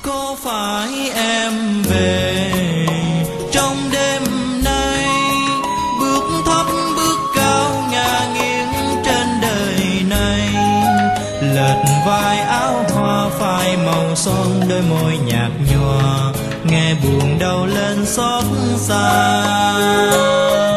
Có phải em về trong đêm nay, bước thấp bước cao ngả nghiêng trên đời này, lệch vai áo hoa phai màu son, đôi môi nhạt nhòa nghe buồn đau lên xót xa.